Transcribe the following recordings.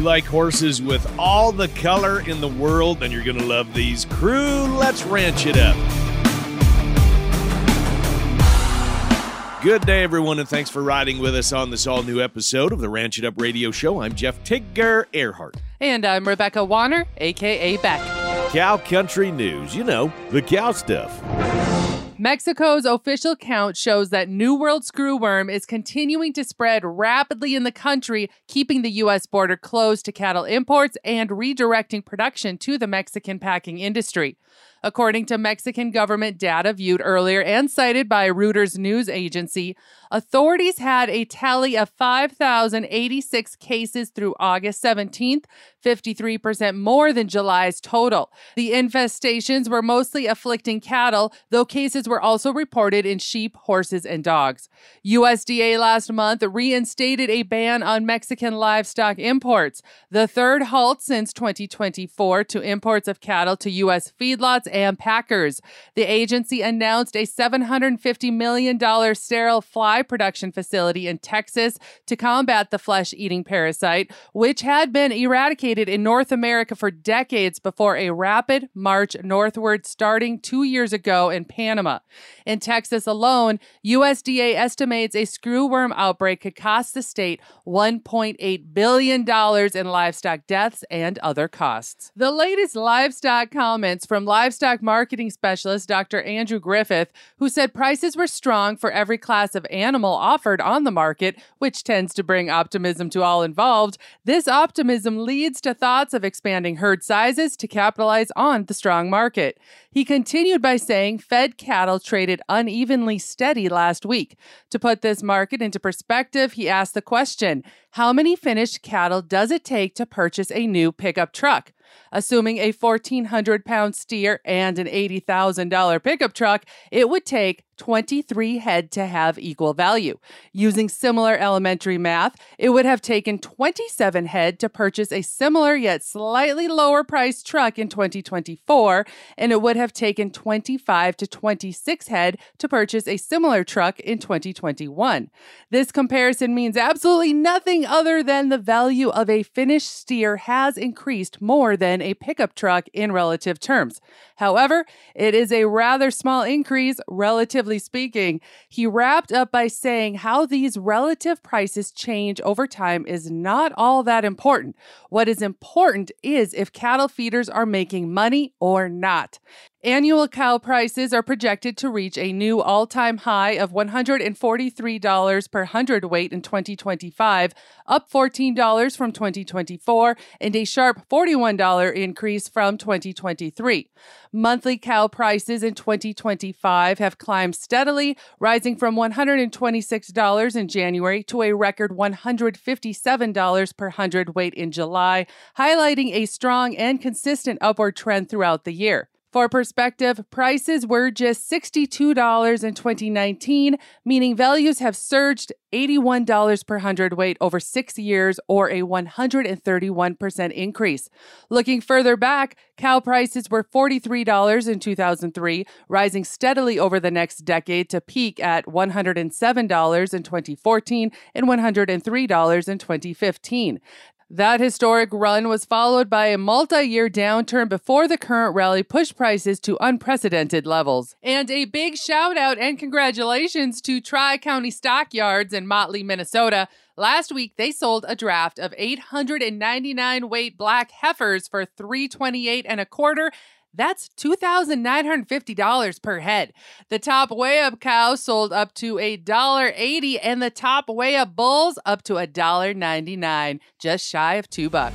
like horses with all the color in the world, then you're going to love these. Crew, let's ranch it up. Good day, everyone, and thanks for riding with us on this all-new episode of the Ranch It Up Radio Show. I'm Jeff Tigger Earhart. And I'm Rebecca Warner, a.k.a. Beck. Cow country news, you know, the cow stuff. Mexico's official count shows that New World screwworm is continuing to spread rapidly in the country, keeping the U.S. border closed to cattle imports and redirecting production to the Mexican packing industry. According to Mexican government data viewed earlier and cited by Reuters news agency, authorities had a tally of 5,086 cases through August 17th, 53% more than July's total. The infestations were mostly afflicting cattle, though cases were also reported in sheep, horses, and dogs. USDA last month reinstated a ban on Mexican livestock imports, the third halt since 2024 to imports of cattle to U.S. feedlots and packers. The agency announced a $750 million sterile fly production facility in Texas to combat the flesh-eating parasite, which had been eradicated in North America for decades before a rapid march northward starting 2 years ago in Panama. In Texas alone, USDA estimates a screwworm outbreak could cost the state $1.8 billion in livestock deaths and other costs. The latest livestock comments from livestock marketing specialist Dr. Andrew Griffith, who said prices were strong for every class of animal offered on the market, which tends to bring optimism to all involved. This optimism leads to thoughts of expanding herd sizes to capitalize on the strong market. He continued by saying fed cattle traded unevenly steady last week. To put this market into perspective, he asked the question, how many finished cattle does it take to purchase a new pickup truck? Assuming a 1,400-pound steer and an $80,000 pickup truck, it would take 23 head to have equal value. Using similar elementary math, it would have taken 27 head to purchase a similar yet slightly lower priced truck in 2024, and it would have taken 25 to 26 head to purchase a similar truck in 2021. This comparison means absolutely nothing other than the value of a finished steer has increased more than a pickup truck in relative terms. However, it is a rather small increase, relatively speaking. He wrapped up by saying how these relative prices change over time is not all that important. What is important is if cattle feeders are making money or not. Annual cow prices are projected to reach a new all-time high of $143 per hundredweight in 2025, up $14 from 2024, and a sharp $41 increase from 2023. Monthly cow prices in 2025 have climbed steadily, rising from $126 in January to a record $157 per hundredweight in July, highlighting a strong and consistent upward trend throughout the year. For perspective, prices were just $62 in 2019, meaning values have surged $81 per hundredweight over 6 years, or a 131% increase. Looking further back, cow prices were $43 in 2003, rising steadily over the next decade to peak at $107 in 2014 and $103 in 2015. That historic run was followed by a multi-year downturn before the current rally pushed prices to unprecedented levels. And a big shout out and congratulations to Tri-County Stockyards in Motley, Minnesota. Last week, they sold a draft of 899 weight black heifers for $328 and a quarter. That's $2,950 per head. The top weigh-up cows sold up to $1.80, and the top weigh-up bulls up to $1.99, just shy of $2.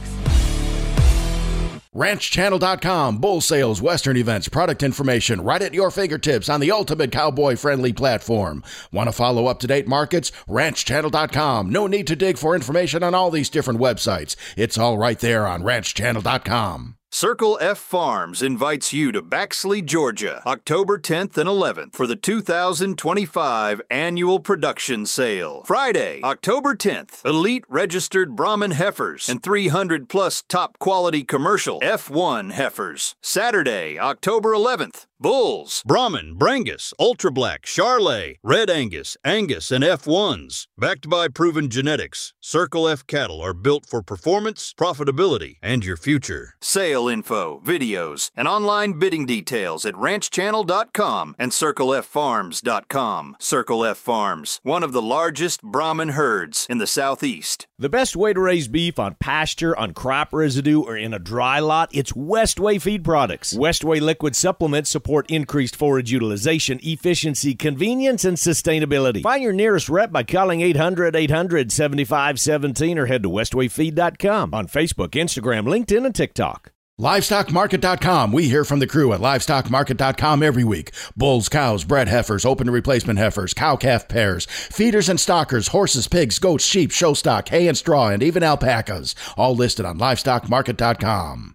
RanchChannel.com, bull sales, western events, product information, right at your fingertips on the ultimate cowboy-friendly platform. Want to follow up-to-date markets? RanchChannel.com. No need to dig for information on all these different websites. It's all right there on RanchChannel.com. Circle F Farms invites you to Baxley, Georgia, October 10th and 11th for the 2025 Annual Production Sale. Friday, October 10th, elite registered Brahman heifers and 300 plus top quality commercial F1 heifers. Saturday, October 11th, Bulls, Brahman, Brangus, Ultra Black, Charolais, Red Angus, Angus, and F1s. Backed by proven genetics, Circle F cattle are built for performance, profitability, and your future. Sale info, videos, and online bidding details at ranchchannel.com and circleffarms.com. Circle F Farms, one of the largest Brahman herds in the Southeast. The best way to raise beef on pasture, on crop residue, or in a dry lot, it's Westway Feed Products. Westway liquid supplements support increased forage utilization, efficiency, convenience, and sustainability. Find your nearest rep by calling 800-800-7517 or head to westwayfeed.com on Facebook, Instagram, LinkedIn, and TikTok. LivestockMarket.com. We hear from the crew at LivestockMarket.com every week. Bulls, cows, bred heifers, open to replacement heifers, cow-calf pairs, feeders and stockers, horses, pigs, goats, sheep, show stock, hay and straw, and even alpacas. All listed on LivestockMarket.com.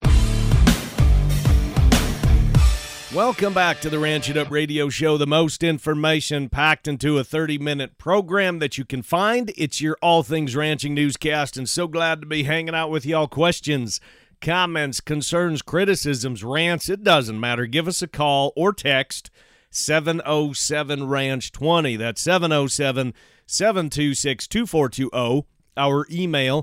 Welcome back to the Ranch It Up Radio Show, the most information packed into a 30-minute program that you can find. It's your all things ranching newscast, and so glad to be hanging out with y'all. Questions, comments, concerns, criticisms, rants, it doesn't matter. Give us a call or text 707-RANCH-20. That's 707-726-2420. Our email,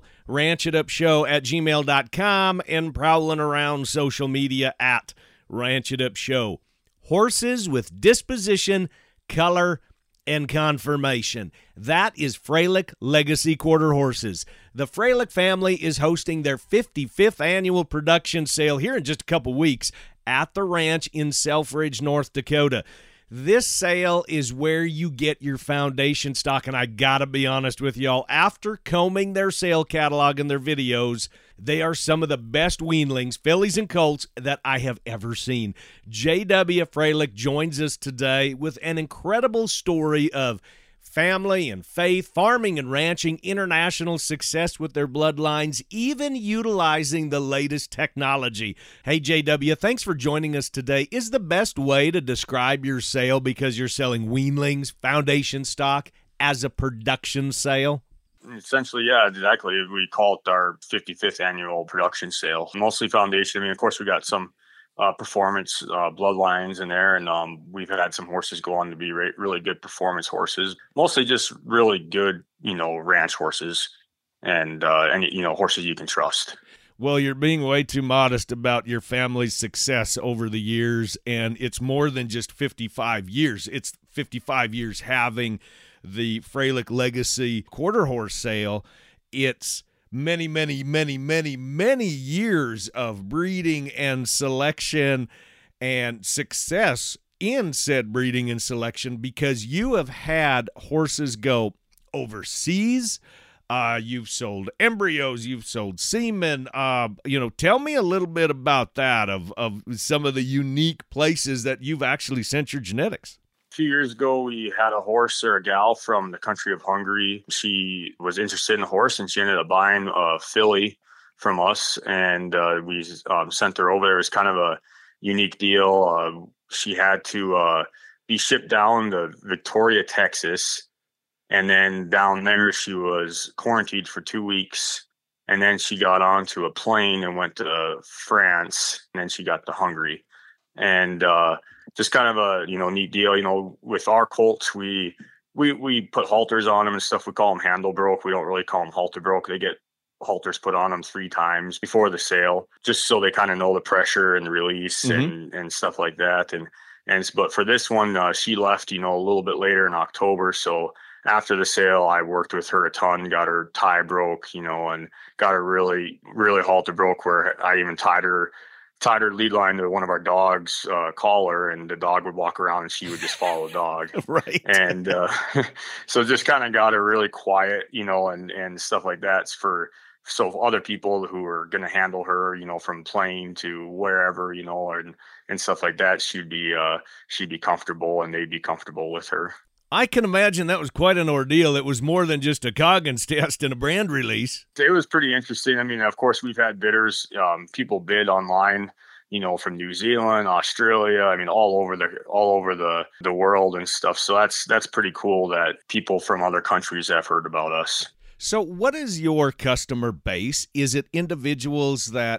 ranchitupshow@gmail.com, and prowling around social media at Ranch It Up Show. Horses with disposition, color, and conformation. That is Freilich Legacy Quarter Horses. The Freilich family is hosting their 55th annual production sale here in just a couple weeks at the ranch in Selfridge, North Dakota. This sale is where you get your foundation stock, and I gotta be honest with y'all, after combing their sale catalog and their videos, they are some of the best weanlings, fillies and colts, that I have ever seen. J.W. Freilich joins us today with an incredible story of family and faith, farming and ranching, international success with their bloodlines, even utilizing the latest technology. Hey, JW, thanks for joining us today. Is the best way to describe your sale, because you're selling weanlings, foundation stock, as a production sale? Essentially, yeah, exactly. We call it our 55th annual production sale. Mostly foundation. I mean, of course, we got some performance bloodlines in there, and we've had some horses go on to be really good performance horses. Mostly just really good, ranch horses, and horses you can trust. Well, you're being way too modest about your family's success over the years, and it's more than just 55 years. It's 55 years having the Freilich Legacy Quarter Horse sale. It's many, many, many, many, many years of breeding and selection and success in said breeding and selection, because you have had horses go overseas. You've sold embryos, you've sold semen. Tell me a little bit about that, of some of the unique places that you've actually sent your genetics. A few years ago, we had a horse or a gal from the country of Hungary. She was interested in the horse, and she ended up buying a filly from us, and we sent her over there. It was kind of a unique deal. She had to be shipped down to Victoria, Texas, and then down there she was quarantined for 2 weeks, and then she got onto a plane and went to France, and then she got to Hungary. And just kind of a neat deal. With our colts, we put halters on them and stuff. We call them handle broke. We don't really call them halter broke. They get halters put on them 3 times before the sale, just so they kind of know the pressure and the release and stuff like that. But for this one, she left a little bit later in October. So after the sale, I worked with her a ton, got her tie broke, and got her really, really halter broke, where I even tied her lead line to one of our dogs' collar, and the dog would walk around and she would just follow the dog. Right. And so just kind of got her really quiet, and stuff like that so other people who are going to handle her, from plane to wherever, and stuff like that, she'd be comfortable, and they'd be comfortable with her. I can imagine that was quite an ordeal. It was more than just a Coggins test and a brand release. It was pretty interesting. I mean, of course, we've had bidders. People bid online, from New Zealand, Australia. I mean, all over the world and stuff. So that's pretty cool that people from other countries have heard about us. So what is your customer base? Is it individuals that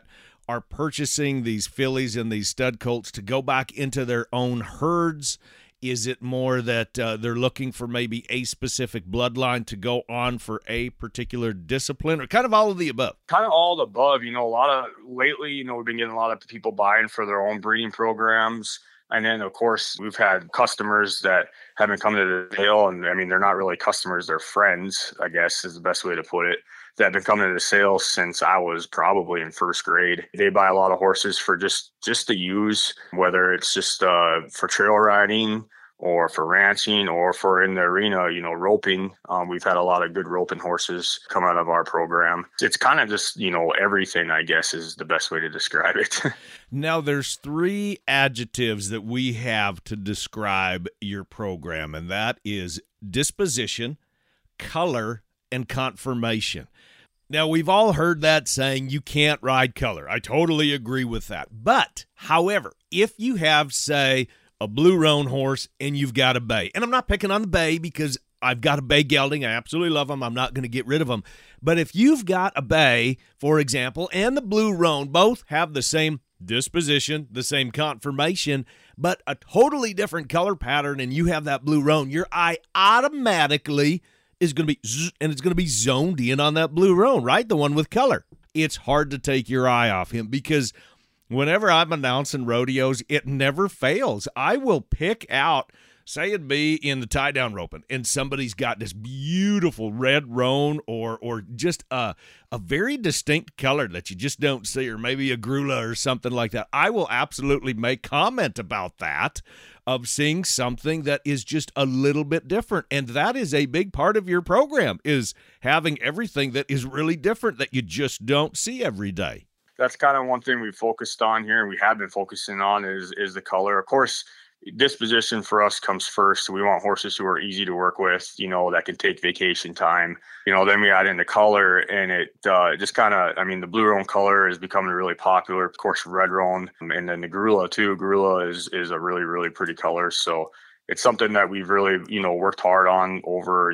are purchasing these fillies and these stud colts to go back into their own herds? Is it more that they're looking for maybe a specific bloodline to go on for a particular discipline, or kind of all of the above? Kind of all of the above. A lot of lately, we've been getting a lot of people buying for their own breeding programs. And then, of course, we've had customers that have been coming to the sale, and they're not really customers, they're friends, I guess is the best way to put it, that have been coming to the sale since I was probably in first grade. They buy a lot of horses for just to use, whether it's just for trail riding or for ranching or for in the arena, roping. We've had a lot of good roping horses come out of our program. It's kind of just, everything, I guess, is the best way to describe it. Now, there's 3 adjectives that we have to describe your program, and that is disposition, color, and conformation. Now, we've all heard that saying, you can't ride color. I totally agree with that. But, however, if you have, say, a blue roan horse and you've got a bay, and I'm not picking on the bay because I've got a bay gelding. I absolutely love them. I'm not going to get rid of them. But if you've got a bay, for example, and the blue roan, both have the same disposition, the same conformation, but a totally different color pattern, and you have that blue roan, your eye automatically is going to be and it's going to be zoned in on that blue roan, right? The one with color. It's hard to take your eye off him because whenever I'm announcing rodeos, it never fails. I will pick out, say it'd be in the tie-down roping, and somebody's got this beautiful red roan or just a very distinct color that you just don't see, or maybe a Grula or something like that. I will absolutely make comment about that, of seeing something that is just a little bit different. And that is a big part of your program, is having everything that is really different that you just don't see every day. That's kind of one thing we focused on here, and we have been focusing on is the color. Of course, disposition for us comes first. We want horses who are easy to work with, that can take vacation time. Then we add in the color, and it just kind of, the blue roan color is becoming really popular. Of course, red roan, and then the Grula too. Grula is a really, really pretty color. So it's something that we've really, worked hard on over,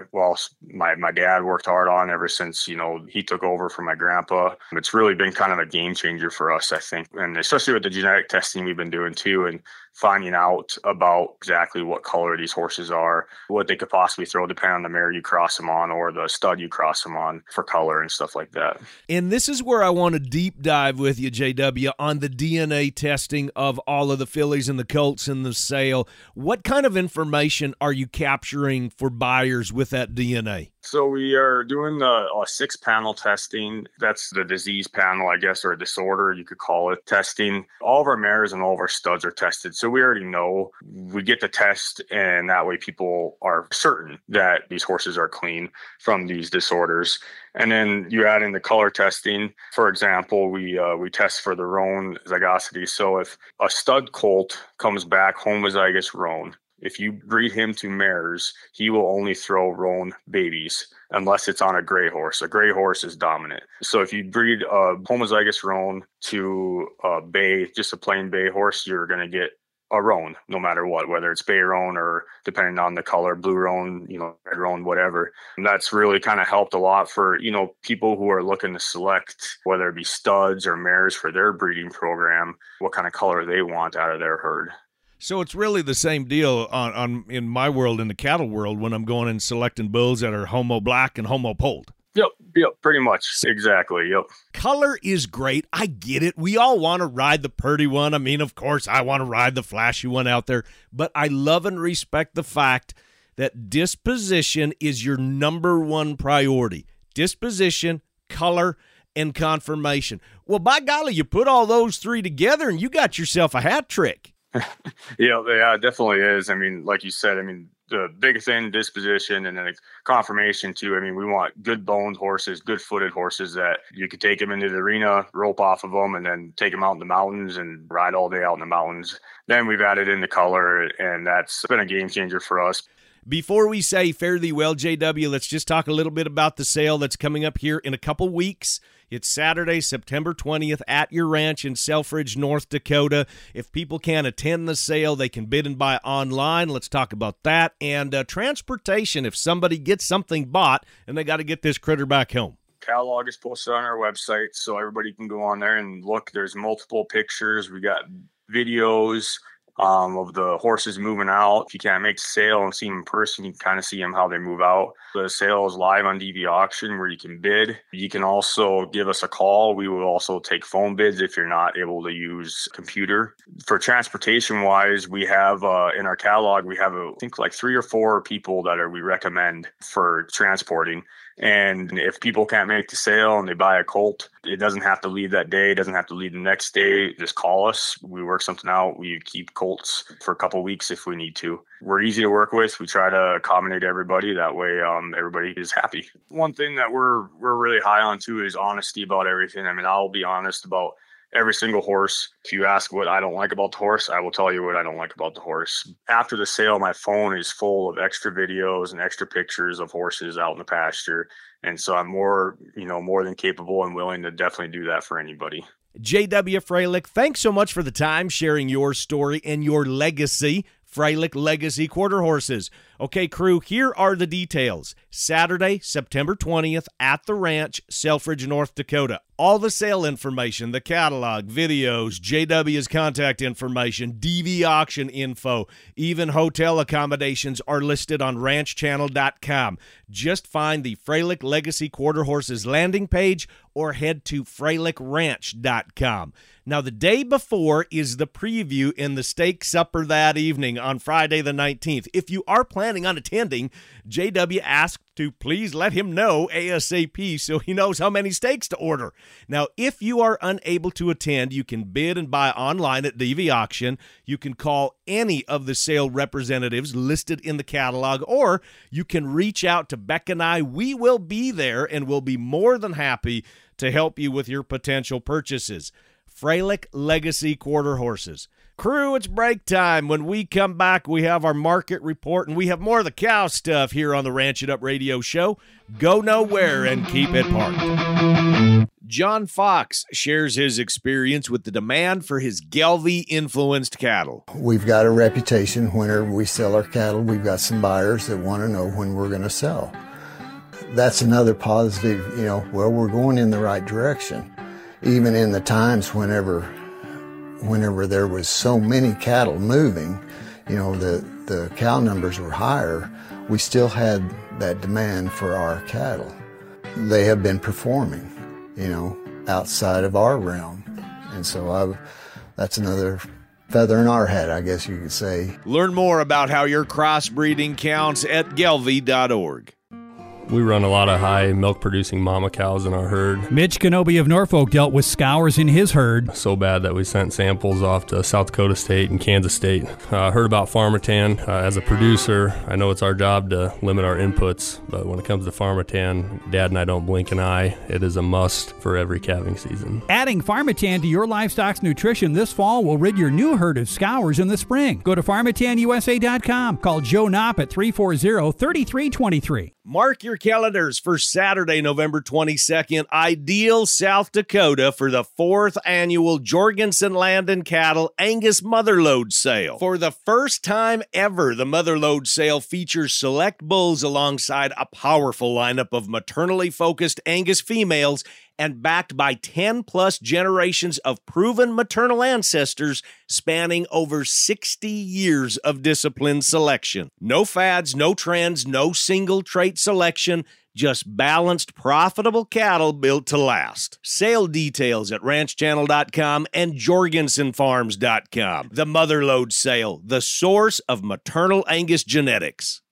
my dad worked hard on ever since, he took over from my grandpa. It's really been kind of a game changer for us, I think. And especially with the genetic testing we've been doing too, and finding out about exactly what color these horses are, what they could possibly throw depending on the mare you cross them on or the stud you cross them on for color and stuff like that. And this is where I want to deep dive with you, JW, on the DNA testing of all of the fillies and the colts in the sale. What kind of information are you capturing for buyers with that DNA? So we are doing a 6-panel testing. That's the disease panel, I guess, or a disorder, you could call it, testing. All of our mares and all of our studs are tested. So we already know. We get the test, and that way people are certain that these horses are clean from these disorders. And then you add in the color testing. For example, we test for the roan zygosity. So if a stud colt comes back homozygous roan, if you breed him to mares, he will only throw roan babies unless it's on a gray horse. A gray horse is dominant. So if you breed a homozygous roan to a bay, just a plain bay horse, you're going to get a roan no matter what, whether it's bay roan or depending on the color, blue roan, red roan, whatever. And that's really kind of helped a lot for, people who are looking to select, whether it be studs or mares for their breeding program, what kind of color they want out of their herd. So it's really the same deal on in my world, in the cattle world, when I'm going and selecting bulls that are homo black and homo polled. Yep, pretty much. Exactly, yep. Color is great. I get it. We all want to ride the pretty one. Of course, I want to ride the flashy one out there. But I love and respect the fact that disposition is your number one priority. Disposition, color, and conformation. Well, by golly, you put all those 3 together and you got yourself a hat trick. Yeah, it definitely is. Like you said, the big thing, disposition, and then conformation too. We want good boned horses, good footed horses that you could take them into the arena, rope off of them, and then take them out in the mountains and ride all day out in the mountains. Then we've added in the color, and that's been a game changer for us. Before we say fare thee well, JW, let's just talk a little bit about the sale that's coming up here in a couple weeks. It's Saturday, September 20th at your ranch in Selfridge, North Dakota. If people can't attend the sale, they can bid and buy online. Let's talk about that. And transportation, if somebody gets something bought and they got to get this critter back home. Catalog is posted on our website, so everybody can go on there and look. There's multiple pictures. We got videos of the horses moving out. If you can't make the sale and see them in person, you can kind of see them how they move out. The sale is live on DV Auction where you can bid. You can also give us a call. We will also take phone bids if you're not able to use computer. For transportation wise, we have in our catalog, we have I think like 3 or 4 people that we recommend for transporting. And if people can't make the sale and they buy a colt, it doesn't have to leave that day. It doesn't have to leave the next day. Just call us. We work something out. We keep colts for a couple of weeks if we need to. We're easy to work with. We try to accommodate everybody. That way, everybody is happy. One thing that we're really high on too is honesty about everything. I mean, I'll be honest about every single horse. If you ask what I don't like about the horse, I will tell you what I don't like about the horse. After the sale, my phone is full of extra videos and extra pictures of horses out in the pasture. And so I'm more than capable and willing to definitely do that for anybody. J.W. Froelich, thanks so much for the time sharing your story and your legacy. Froelich Legacy Quarter Horses. Okay, crew, here are the details. Saturday, September 20th at the ranch, Selfridge, North Dakota. All the sale information, the catalog, videos, JW's contact information, DV auction info, even hotel accommodations are listed on ranchchannel.com. Just find the Froelich Legacy Quarter Horses landing page or head to FroelichRanch.com. Now, the day before is the preview in the steak supper that evening on Friday the 19th. If you are planning on attending, JW asked to please let him know ASAP so he knows how many steaks to order. Now, if you are unable to attend, you can bid and buy online at DV Auction. You can call any of the sale representatives listed in the catalog, or you can reach out to Beck and I. We will be there and will be more than happy to help you with your potential purchases. Froelich Legacy Quarter Horses. Crew, it's break time. When we come back, we have our market report, and we have more of the cow stuff here on the Ranch It Up radio show. Go nowhere and keep it parked. John Fox shares his experience with the demand for his Gelbvieh-influenced cattle. We've got a reputation. Whenever we sell our cattle, we've got some buyers that want to know when we're going to sell. That's another positive, we're going in the right direction. Even in the times whenever there was so many cattle moving, the cow numbers were higher, we still had that demand for our cattle. They have been performing, outside of our realm. And so that's another feather in our hat, I guess you could say. Learn more about how your crossbreeding counts at Gelbvieh.org. We run a lot of high milk-producing mama cows in our herd. Mitch Kenobi of Norfolk dealt with scours in his herd. So bad that we sent samples off to South Dakota State and Kansas State. Heard about Pharmatan. As a producer, I know it's our job to limit our inputs, but when it comes to Pharmatan, Dad and I don't blink an eye. It is a must for every calving season. Adding Pharmatan to your livestock's nutrition this fall will rid your new herd of scours in the spring. Go to PharmatanUSA.com. Call Joe Knopp at 340-3323. Mark your calendars for Saturday, November 22nd, Ideal, South Dakota, for the 4th annual Jorgensen Land and Cattle Angus Motherlode Sale. For the first time ever, the Motherlode Sale features select bulls alongside a powerful lineup of maternally focused Angus females and backed by 10-plus generations of proven maternal ancestors spanning over 60 years of disciplined selection. No fads, no trends, no single trait selection, just balanced, profitable cattle built to last. Sale details at ranchchannel.com and jorgensenfarms.com. The Motherlode Sale, the source of maternal Angus genetics.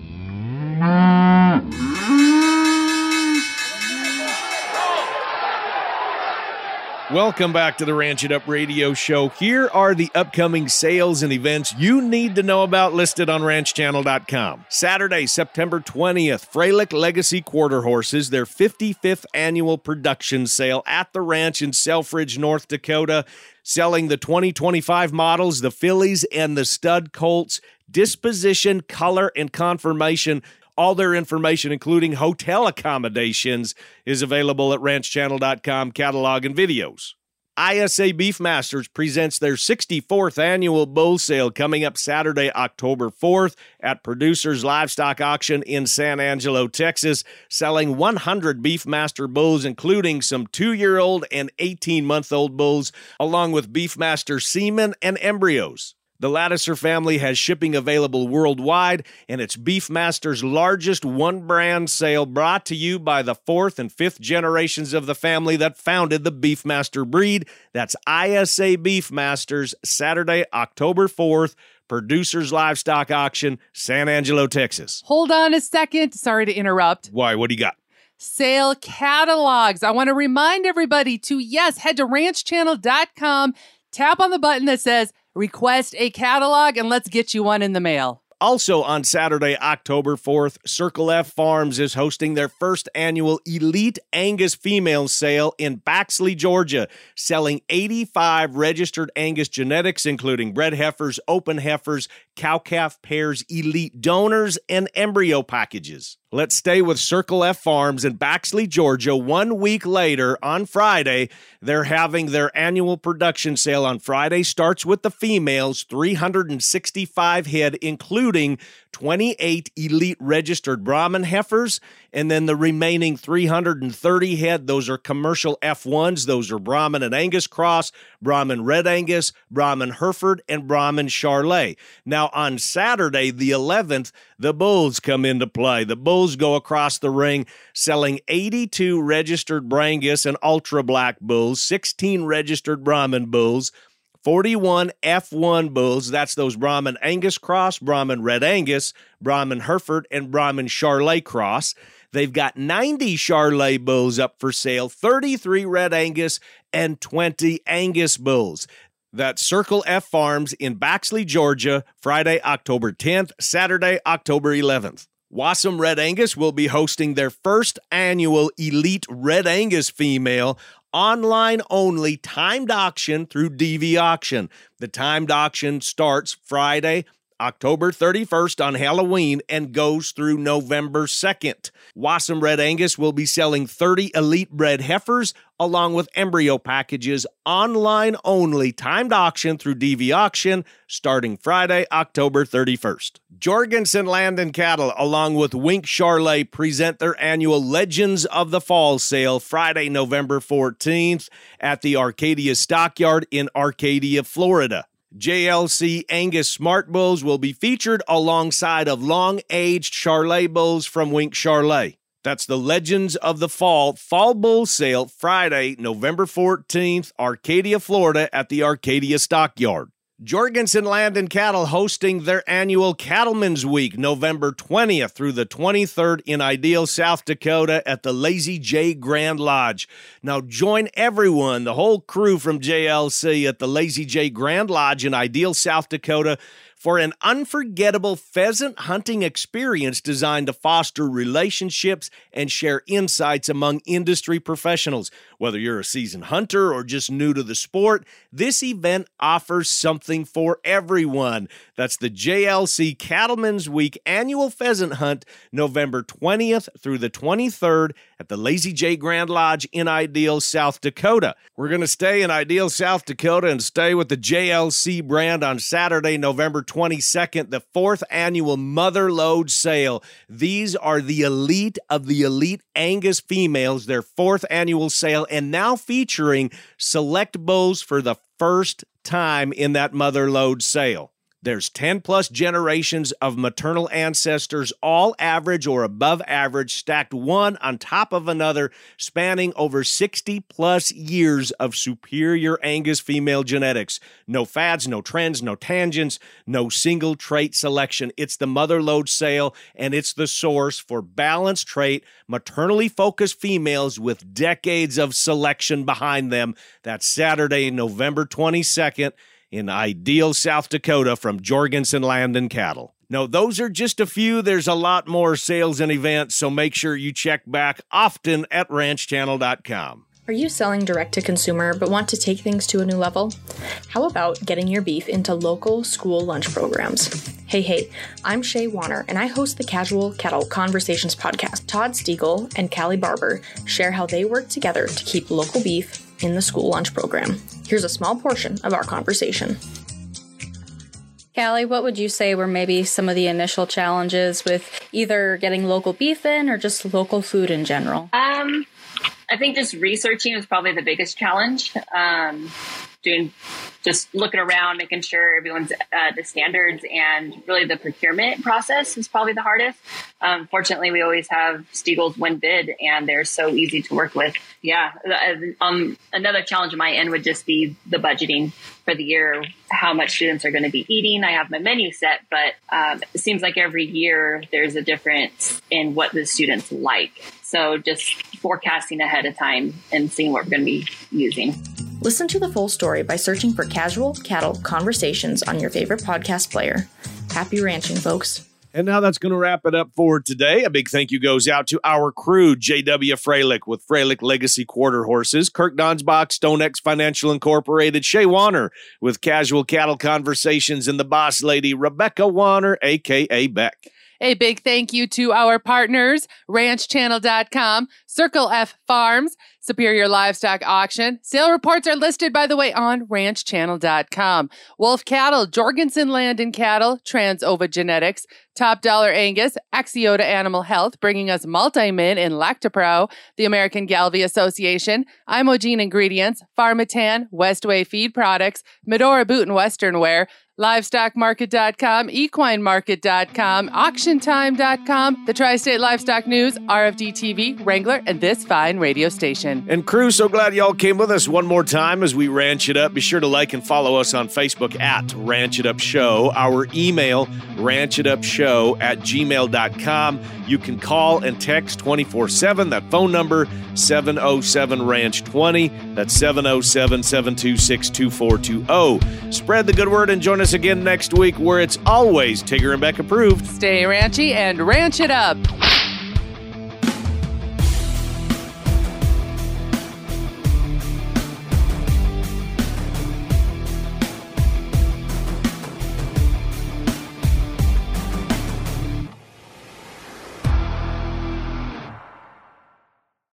Welcome back to the Ranch It Up radio show. Here are the upcoming sales and events you need to know about listed on ranchchannel.com. Saturday, September 20th, Froelich Legacy Quarter Horses, their 55th annual production sale at the ranch in Selfridge, North Dakota, selling the 2025 models, the fillies and the stud colts, disposition, color, and conformation. All their information, including hotel accommodations, is available at ranchchannel.com, catalog and videos. ISA Beefmasters presents their 64th annual bull sale coming up Saturday, October 4th at Producers Livestock Auction in San Angelo, Texas, selling 100 Beefmaster bulls, including some 2-year-old and 18-month-old bulls, along with Beefmaster semen and embryos. The Lattiser family has shipping available worldwide, and it's Beefmaster's largest one-brand sale, brought to you by the 4th and 5th generations of the family that founded the Beefmaster breed. That's ISA Beefmasters, Saturday, October 4th, Producers Livestock Auction, San Angelo, Texas. Hold on a second. Sorry to interrupt. Why? What do you got? Sale catalogs. I want to remind everybody to, head to ranchchannel.com, tap on the button that says request a catalog, and let's get you one in the mail. Also on Saturday, October 4th, Circle F Farms is hosting their first annual Elite Angus female sale in Baxley, Georgia, selling 85 registered Angus genetics, including bred heifers, open heifers, cow-calf pairs, elite donors, and embryo packages. Let's stay with Circle F Farms in Baxley, Georgia. 1 week later, on Friday, they're having their annual production sale on Friday. Starts with the females, 365 head, including 28 elite registered Brahman heifers, and then the remaining 330 head, those are commercial F1s. Those are Brahman and Angus cross, Brahman Red Angus, Brahman Hereford, and Brahman Charolais. Now, on Saturday, the 11th, the bulls come into play. The bulls go across the ring, selling 82 registered Brangus and Ultra Black bulls, 16 registered Brahman bulls, 41 F1 bulls, that's those Brahman Angus cross, Brahman Red Angus, Brahman Hereford, and Brahman Charolais cross. They've got 90 Charolais bulls up for sale, 33 Red Angus, and 20 Angus bulls. That's Circle F Farms in Baxley, Georgia, Friday, October 10th, Saturday, October 11th. Wassum Red Angus will be hosting their first annual Elite Red Angus female online only timed auction through DV Auction. The timed auction starts Friday, October 31st on Halloween and goes through November 2nd. Wassum Red Angus will be selling 30 elite bred heifers along with embryo packages online only timed auction through DV Auction starting Friday, October 31st. Jorgensen Land and Cattle along with Wink Charolais present their annual Legends of the Fall sale Friday, November 14th at the Arcadia Stockyard in Arcadia, Florida. JLC Angus Smart Bulls will be featured alongside of long-aged Charolais bulls from Wink Charolais. That's the Legends of the Fall Bull Sale, Friday, November 14th, Arcadia, Florida, at the Arcadia Stockyard. Jorgensen Land and Cattle hosting their annual Cattlemen's Week, November 20th through the 23rd in Ideal, South Dakota at the Lazy J Grand Lodge. Now join everyone, the whole crew from JLC at the Lazy J Grand Lodge in Ideal, South Dakota for an unforgettable pheasant hunting experience designed to foster relationships and share insights among industry professionals. Whether you're a seasoned hunter or just new to the sport, this event offers something for everyone. That's the JLC Cattlemen's Week annual pheasant hunt, November 20th through the 23rd at the Lazy J Grand Lodge in Ideal, South Dakota. We're going to stay in Ideal, South Dakota and stay with the JLC brand on Saturday, November 22nd, the 4th annual Mother Load Sale. These are the elite of the elite Angus females, their 4th annual sale, and now featuring select bulls for the first time in that Mother Load Sale. There's 10-plus generations of maternal ancestors, all average or above average, stacked one on top of another, spanning over 60-plus years of superior Angus female genetics. No fads, no trends, no tangents, no single trait selection. It's the Mother Load Sale, and it's the source for balanced trait, maternally focused females with decades of selection behind them. That's Saturday, November 22nd. In Ideal, South Dakota from Jorgensen Land and Cattle. No, those are just a few. There's a lot more sales and events, so make sure you check back often at ranchchannel.com. Are you selling direct to consumer but want to take things to a new level? How about getting your beef into local school lunch programs? Hey, I'm Shay Warner, and I host the Casual Cattle Conversations podcast. Todd Stiegel and Callie Barber share how they work together to keep local beef in the school lunch program. Here's a small portion of our conversation. Callie, what would you say were maybe some of the initial challenges with either getting local beef in or just local food in general? I think just researching was probably the biggest challenge. Just looking around, making sure everyone's the standards, and really the procurement process is probably the hardest. Fortunately, we always have Stiegel's win bid, and they're so easy to work with. Yeah. Another challenge on my end would just be the budgeting for the year, how much students are going to be eating. I have my menu set, but it seems like every year there's a difference in what the students like. So just forecasting ahead of time and seeing what we're going to be using. Listen to the full story by searching for Casual Cattle Conversations on your favorite podcast player. Happy ranching, folks. And now that's going to wrap it up for today. A big thank you goes out to our crew, J.W. Freilich with Freilich Legacy Quarter Horses, Kirk Donsbach, StoneX Financial Incorporated, Shay Warner with Casual Cattle Conversations, and the boss lady, Rebecca Warner, a.k.a. Beck. A big thank you to our partners, ranchchannel.com, Circle F Farms, Superior Livestock Auction. Sale reports are listed, by the way, on ranchchannel.com. Wolf Cattle, Jorgensen Land and Cattle, Transova Genetics, Top Dollar Angus, Axiota Animal Health, bringing us Multi-Min in Lactopro, the American Galvy Association, Imogene Ingredients, Pharmatan, Westway Feed Products, Medora Boot and Western Wear, LivestockMarket.com, EquineMarket.com, AuctionTime.com, the Tri-State Livestock News, RFD TV, Wrangler, and this fine radio station. And crew, so glad y'all came with us one more time as we ranch it up. Be sure to like and follow us on Facebook at Ranch It Up Show. Our email, ranchitupshow@gmail.com. You can call and text 24/7. That phone number, 707-RANCH-20. That's 707-726-2420. Spread the good word and join us again next week, where it's always Tigger and Beck approved. Stay ranchy and ranch it up.